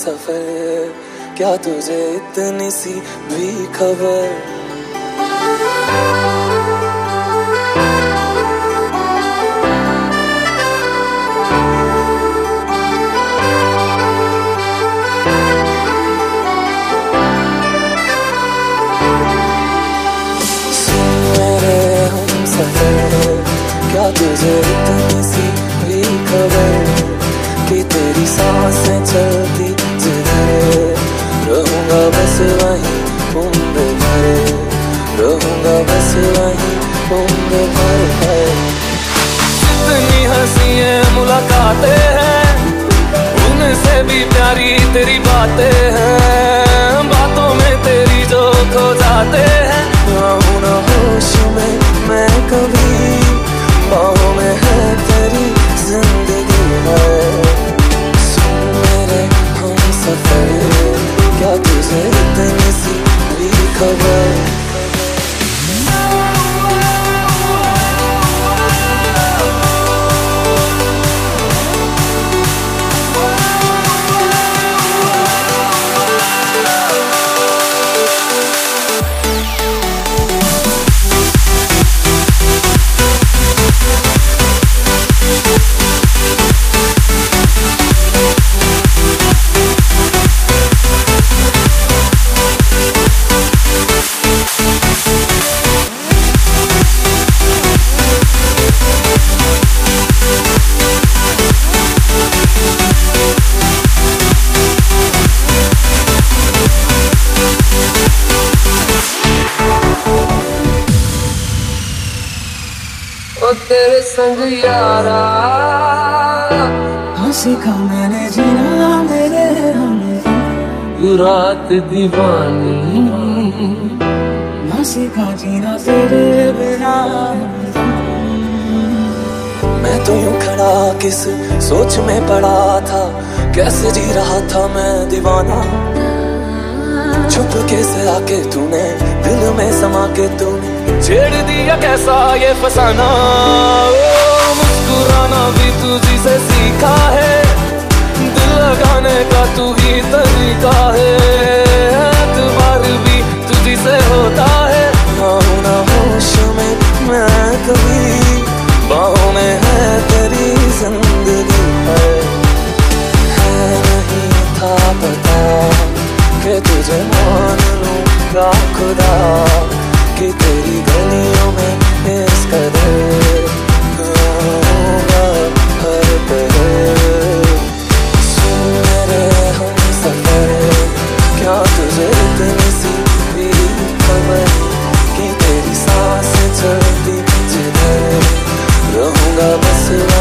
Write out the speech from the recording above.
सफर, क्या तुझे इतनी सी भी खबर? क्या तुझे इतनी सी भी खबर कि तेरी सांसें चलती जिधर, रहूंगा बस वहीं उम्र भर, रहूंगा बस वहीं उम्र भर। इतनी हंसी मुलाकातें हैं, उनसे भी प्यारी तेरी बातें हैं, बातों में तेरी जो खो जाते हैं। रहूं ना होश में मैं कभी, बाहों में है तेरी जिंदगी है। सुन मेरे हम सफर, क्या तुझे इतनी सी भी खबर? ओ तेरे संग यारा सीखा मैंने जीना मेरे तू रात दीवानी, सीखा जीना तेरे बिना। मैं तो यूं खड़ा किस सोच में पड़ा था, कैसे जी रहा था मैं दीवाना। छुप के से आके तूने दिल में समा के तूने छेड़ दिया कैसा ये फसाना। ओ मुस्कुराना भी तुझी से सीखा है, दिल लगाने का तू ही तरीका है, एतबार भी तुझी से होता है। रहूं ना होश में मैं कभी, बाहों में है तेरी जिंदगी है नहीं था पता कि तुझे मान लूंगा खुदा, कि तेरी गलियों में इस कदर रहूंगा हर पहर। सुन मेरे हम सफर, क्या तुझे इतनी सी भी खबर कि तेरी सांसें चलती जिधर, रहूंगा बस